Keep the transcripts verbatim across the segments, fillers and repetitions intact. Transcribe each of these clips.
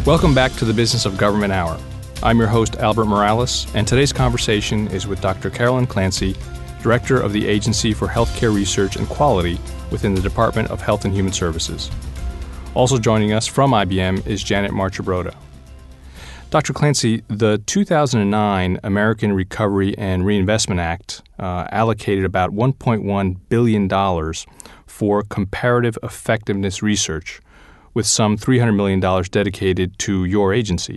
Welcome back to the Business of Government Hour. I'm your host, Albert Morales, and today's conversation is with Doctor Carolyn Clancy, Director of the Agency for Healthcare Research and Quality within the Department of Health and Human Services. Also joining us from I B M is Janet Marchabroda. Doctor Clancy, the two thousand nine American Recovery and Reinvestment Act uh, allocated about one point one billion dollars for comparative effectiveness research, with some three hundred million dollars dedicated to your agency.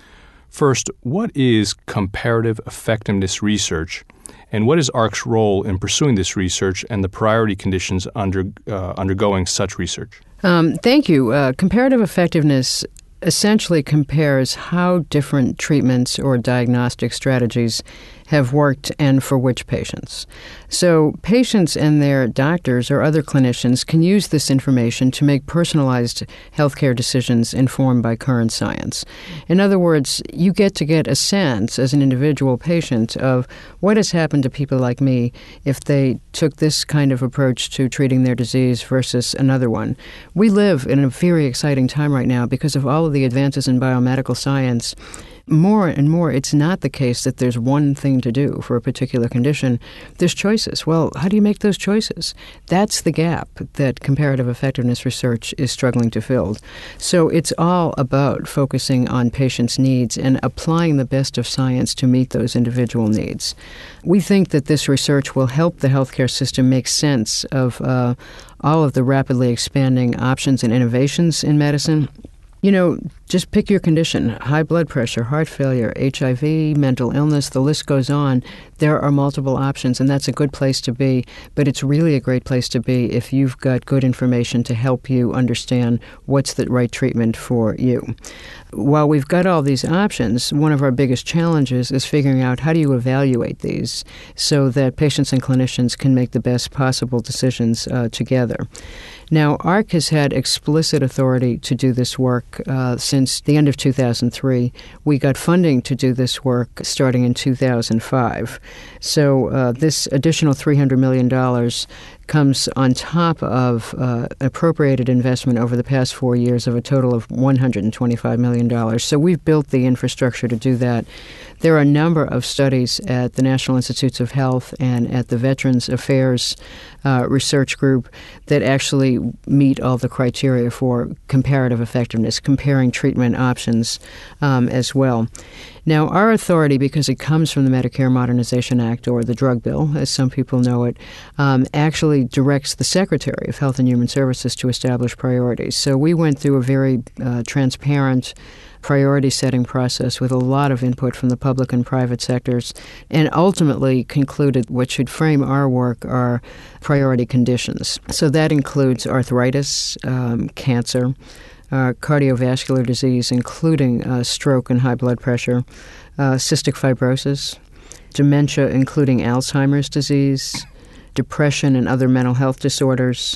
First, what is comparative effectiveness research, and what is A R C's role in pursuing this research and the priority conditions under uh, undergoing such research? Um, thank you. Uh, comparative effectiveness essentially compares how different treatments or diagnostic strategies have worked and for which patients. So patients and their doctors or other clinicians can use this information to make personalized healthcare decisions informed by current science. In other words, you get to get a sense as an individual patient of what has happened to people like me if they took this kind of approach to treating their disease versus another one. We live in a very exciting time right now because of all of the advances in biomedical science. More and more, it's not the case that there's one thing to do for a particular condition. There's choices. Well, how do you make those choices? That's the gap that comparative effectiveness research is struggling to fill. So it's all about focusing on patients' needs and applying the best of science to meet those individual needs. We think that this research will help the healthcare system make sense of uh, all of the rapidly expanding options and innovations in medicine. You know, just pick your condition, high blood pressure, heart failure, H I V, mental illness, the list goes on. There are multiple options, and that's a good place to be, but it's really a great place to be if you've got good information to help you understand what's the right treatment for you. While we've got all these options, one of our biggest challenges is figuring out how do you evaluate these so that patients and clinicians can make the best possible decisions uh, together. Now, A R C has had explicit authority to do this work uh, since the end of two thousand three. We got funding to do this work starting in two thousand five. So uh, this additional three hundred million dollars comes on top of uh, appropriated investment over the past four years of a total of one hundred twenty-five million dollars. So we've built the infrastructure to do that. There are a number of studies at the National Institutes of Health and at the Veterans Affairs uh, Research Group that actually meet all the criteria for comparative effectiveness, comparing treatment options um, as well. Now, our authority, because it comes from the Medicare Modernization Act, or the drug bill, as some people know it, um, actually directs the Secretary of Health and Human Services to establish priorities. So we went through a very uh, transparent priority-setting process with a lot of input from the public and private sectors, and ultimately concluded what should frame our work are priority conditions. So that includes arthritis, um, cancer, Uh, cardiovascular disease, including uh, stroke and high blood pressure, uh, cystic fibrosis, dementia, including Alzheimer's disease, depression and other mental health disorders,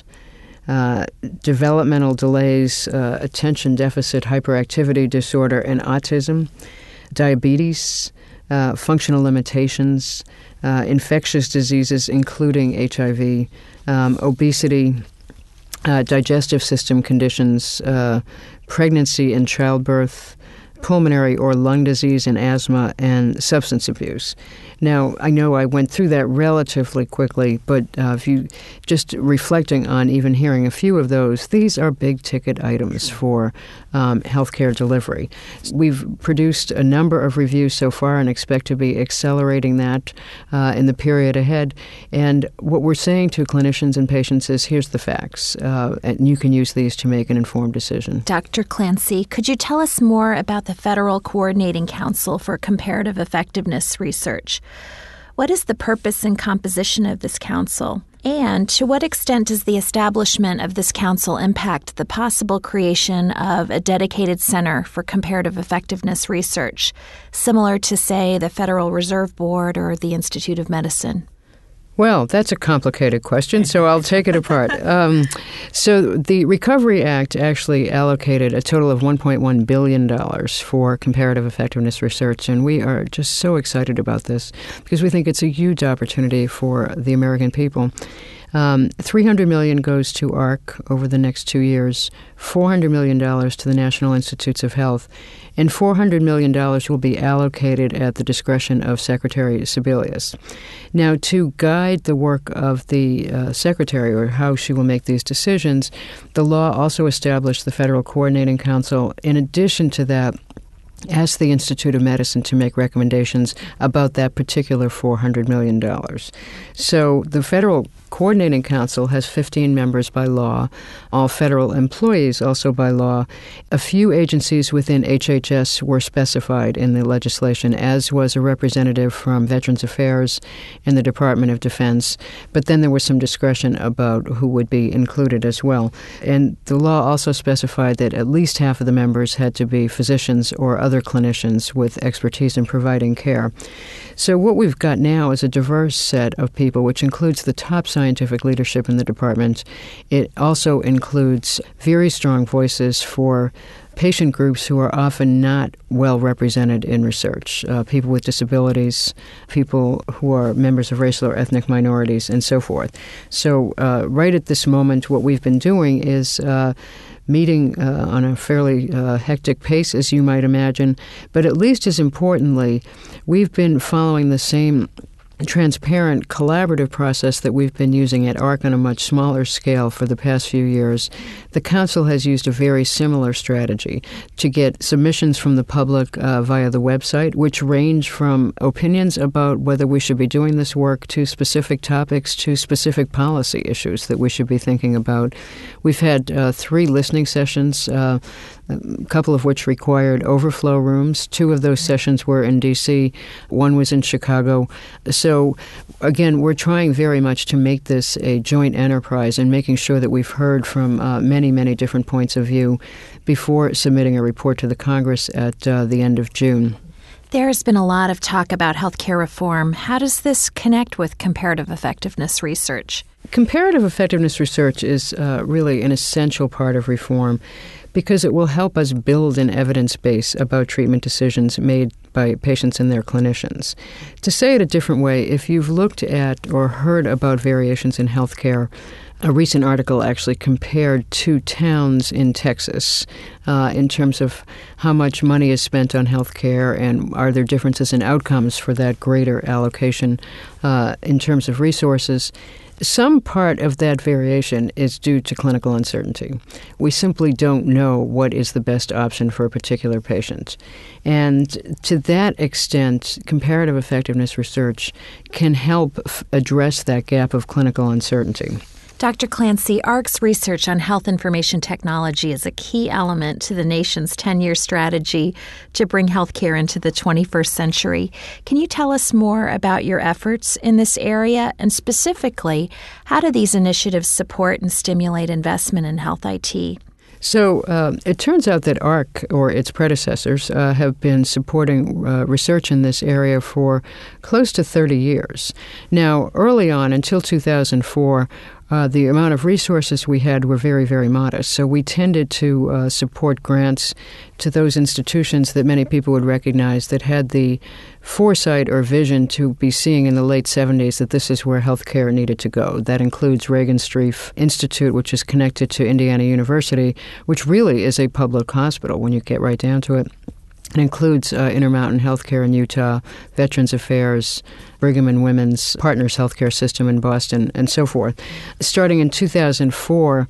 uh, developmental delays, uh, attention deficit hyperactivity disorder, and autism, diabetes, uh, functional limitations, uh, infectious diseases, including H I V, um, obesity, Uh, digestive system conditions, uh, pregnancy and childbirth, pulmonary or lung disease and asthma, and substance abuse. Now, I know I went through that relatively quickly, but uh, if you just reflecting on even hearing a few of those, these are big-ticket items for um, healthcare delivery. We've produced a number of reviews so far and expect to be accelerating that uh, in the period ahead. And what we're saying to clinicians and patients is, here's the facts, uh, and you can use these to make an informed decision. Doctor Clancy, could you tell us more about the Federal Coordinating Council for Comparative Effectiveness Research? What is the purpose and composition of this council? And to what extent does the establishment of this council impact the possible creation of a dedicated center for comparative effectiveness research, similar to, say, the Federal Reserve Board or the Institute of Medicine? Well, that's a complicated question, so I'll take it apart. Um, so the Recovery Act actually allocated a total of one point one billion dollars for comparative effectiveness research, and we are just so excited about this because we think it's a huge opportunity for the American people. Um, three hundred million dollars goes to A R C over the next two years, four hundred million dollars to the National Institutes of Health, and four hundred million dollars will be allocated at the discretion of Secretary Sebelius. Now, to guide the work of the uh, Secretary or how she will make these decisions, the law also established the Federal Coordinating Council. In addition to that, asked the Institute of Medicine to make recommendations about that particular four hundred million dollars. So the Federal Coordinating Council has fifteen members by law, all federal employees also by law. A few agencies within H H S were specified in the legislation, as was a representative from Veterans Affairs and the Department of Defense, but then there was some discretion about who would be included as well. And the law also specified that at least half of the members had to be physicians or other clinicians with expertise in providing care. So what we've got now is a diverse set of people, which includes the top scientific leadership in the department. It also includes very strong voices for patient groups who are often not well represented in research, uh, people with disabilities, people who are members of racial or ethnic minorities, and so forth. So uh, right at this moment, what we've been doing is uh, meeting uh, on a fairly uh, hectic pace, as you might imagine. But at least as importantly, we've been following the same transparent, collaborative process that we've been using at A R C on a much smaller scale for the past few years. The Council has used a very similar strategy to get submissions from the public uh, via the website, which range from opinions about whether we should be doing this work to specific topics to specific policy issues that we should be thinking about. We've had uh, three listening sessions, uh, a couple of which required overflow rooms. Two of those sessions were in D C, one was in Chicago. So, again, we're trying very much to make this a joint enterprise and making sure that we've heard from uh, many, many different points of view before submitting a report to the Congress at uh, the end of June. There's been a lot of talk about healthcare reform. How does this connect with comparative effectiveness research? Comparative effectiveness research is uh, really an essential part of reform because it will help us build an evidence base about treatment decisions made by patients and their clinicians. To say it a different way, if you've looked at or heard about variations in healthcare, a recent article actually compared two towns in Texas uh, in terms of how much money is spent on health care and are there differences in outcomes for that greater allocation uh, in terms of resources. Some part of that variation is due to clinical uncertainty. We simply don't know what is the best option for a particular patient. And to that extent, comparative effectiveness research can help f- address that gap of clinical uncertainty. Doctor Clancy, A R C's research on health information technology is a key element to the nation's ten-year strategy to bring healthcare into the twenty-first century. Can you tell us more about your efforts in this area? And specifically, how do these initiatives support and stimulate investment in health I T? So uh, it turns out that A R C, or its predecessors, uh, have been supporting uh, research in this area for close to thirty years. Now, early on, until two thousand four, Uh, the amount of resources we had were very, very modest. So we tended to uh, support grants to those institutions that many people would recognize that had the foresight or vision to be seeing in the late seventies that this is where healthcare needed to go. That includes Reagan Streif Institute, which is connected to Indiana University, which really is a public hospital when you get right down to it. It includes uh, Intermountain Healthcare in Utah, Veterans Affairs, Brigham and Women's, Partners Healthcare System in Boston, and so forth. Starting in two thousand four,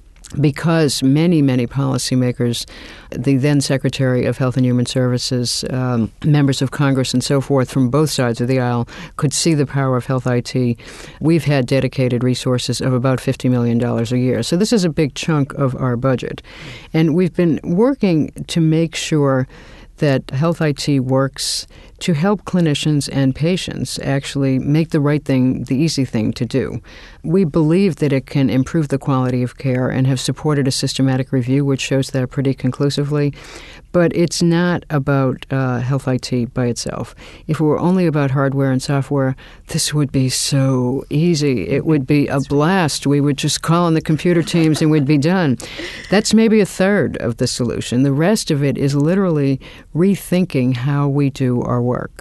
because many, many policymakers, the then Secretary of Health and Human Services, um, members of Congress, and so forth from both sides of the aisle could see the power of health I T, we've had dedicated resources of about fifty million dollars a year. So this is a big chunk of our budget. And we've been working to make sure that health I T works to help clinicians and patients actually make the right thing, the easy thing to do. We believe that it can improve the quality of care and have supported a systematic review which shows that pretty conclusively. But it's not about uh, health I T by itself. If it were only about hardware and software, this would be so easy. It would be a blast. We would just call on the computer teams and we'd be done. That's maybe a third of the solution. The rest of it is literally rethinking how we do our work.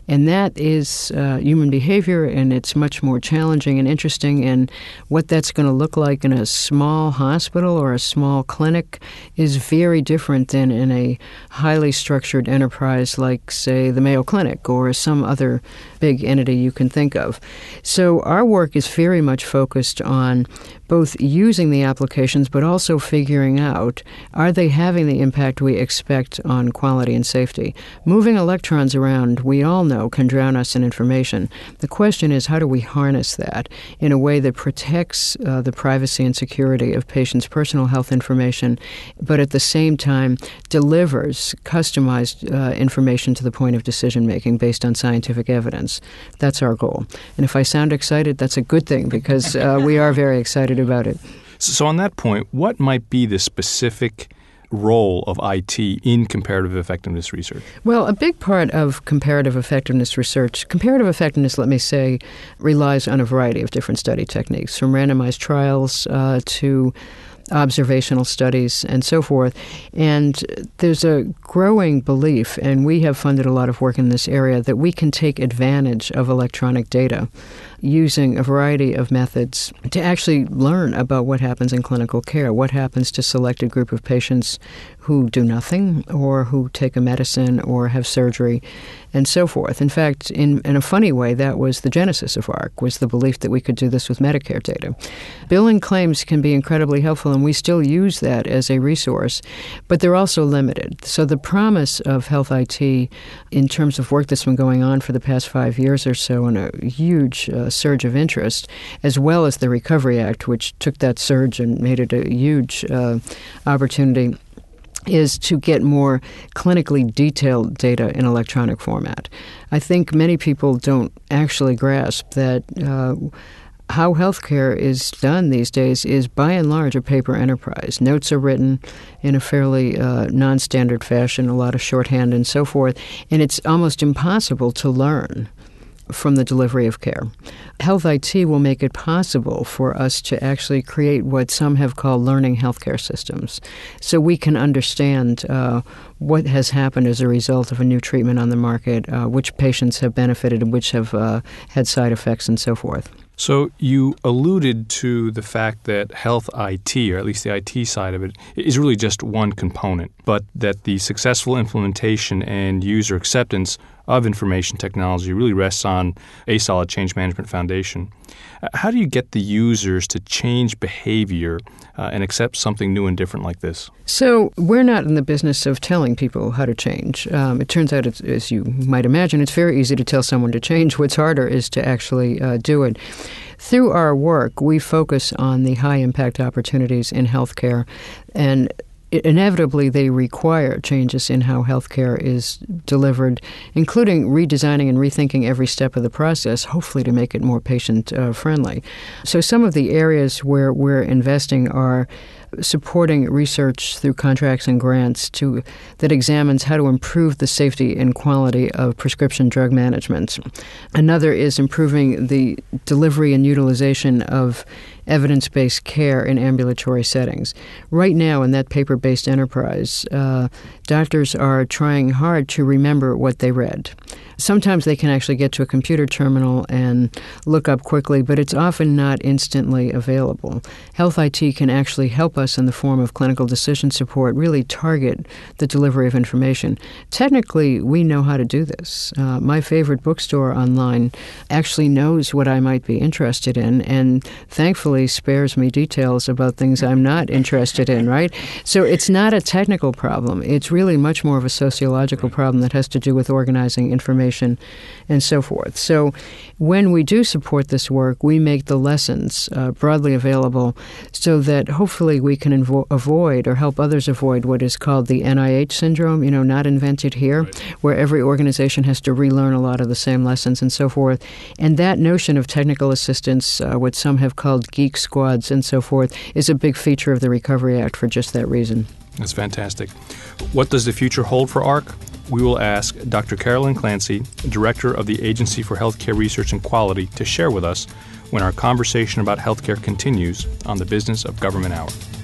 And that is uh, human behavior, and it's much more challenging and interesting. And what that's going to look like in a small hospital or a small clinic is very different than in a highly structured enterprise like, say, the Mayo Clinic or some other big entity you can think of. So our work is very much focused on both using the applications but also figuring out, are they having the impact we expect on quality and safety? Moving electrons around, we all know, can drown us in information. The question is, how do we harness that in a way that protects uh, the privacy and security of patients' personal health information, but at the same time delivers customized uh, information to the point of decision-making based on scientific evidence? That's our goal. And if I sound excited, that's a good thing, because uh, we are very excited about it. So on that point, what might be the specific role of I T in comparative effectiveness research? Well, a big part of comparative effectiveness research, comparative effectiveness, let me say, relies on a variety of different study techniques, from randomized trials uh, to observational studies and so forth. And there's a growing belief, and we have funded a lot of work in this area, that we can take advantage of electronic data using a variety of methods to actually learn about what happens in clinical care, what happens to selected group of patients who do nothing or who take a medicine or have surgery and so forth. In fact, in, in a funny way, that was the genesis of A R C, was the belief that we could do this with Medicare data. Billing claims can be incredibly helpful, and we still use that as a resource, but they're also limited. So the promise of health I T in terms of work that's been going on for the past five years or so, and a huge uh, surge of interest, as well as the Recovery Act, which took that surge and made it a huge uh, opportunity, is to get more clinically detailed data in electronic format. I think many people don't actually grasp that uh, how healthcare is done these days is by and large a paper enterprise. Notes are written in a fairly uh, non-standard fashion, a lot of shorthand and so forth, and it's almost impossible to learn from the delivery of care. Health I T will make it possible for us to actually create what some have called learning healthcare systems, so we can understand uh, what has happened as a result of a new treatment on the market, uh, which patients have benefited and which have uh, had side effects and so forth. So you alluded to the fact that health I T, or at least the I T side of it, is really just one component, but that the successful implementation and user acceptance of information technology really rests on a solid change management foundation. How do you get the users to change behavior uh, and accept something new and different like this? So we're not in the business of telling people how to change. Um, it turns out, it's, as you might imagine, it's very easy to tell someone to change. What's harder is to actually uh, do it. Through our work, we focus on the high-impact opportunities in healthcare, and inevitably they require changes in how healthcare is delivered, including redesigning and rethinking every step of the process, hopefully to make it more patient-friendly. So some of the areas where we're investing are supporting research through contracts and grants to that examines how to improve the safety and quality of prescription drug management. Another is improving the delivery and utilization of evidence-based care in ambulatory settings. Right now, in that paper-based enterprise, uh, doctors are trying hard to remember what they read. Sometimes they can actually get to a computer terminal and look up quickly, but it's often not instantly available. Health I T can actually help us in the form of clinical decision support, really target the delivery of information. Technically, we know how to do this. Uh, my favorite bookstore online actually knows what I might be interested in, and thankfully spares me details about things I'm not interested in, right? So it's not a technical problem. It's really much more of a sociological problem that has to do with organizing information and so forth. So when we do support this work, we make the lessons uh, broadly available so that hopefully we can invo- avoid or help others avoid what is called the N I H syndrome, you know, not invented here, right, where every organization has to relearn a lot of the same lessons and so forth. And that notion of technical assistance, uh, what some have called geek squads and so forth, is a big feature of the Recovery Act for just that reason. That's fantastic. What does the future hold for A R C? We will ask Doctor Carolyn Clancy, Director of the Agency for Healthcare Research and Quality, to share with us when our conversation about healthcare continues on the Business of Government Hour.